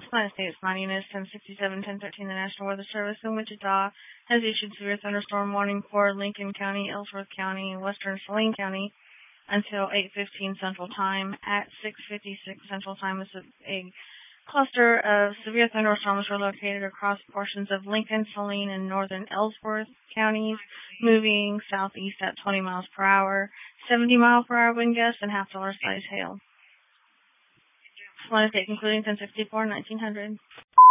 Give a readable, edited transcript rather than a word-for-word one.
United States. My name is 1067-1013. The National Weather Service in Wichita has issued severe thunderstorm warning for Lincoln County, Ellsworth County, and western Saline County until 8:15 Central Time. At 6:56 Central Time, a cluster of severe thunderstorms were located across portions of Lincoln, Saline, and northern Ellsworth counties, moving southeast at 20 miles per hour, 70-mile-per-hour wind gusts, and half-dollar size hail. One date concluding 1064-1900.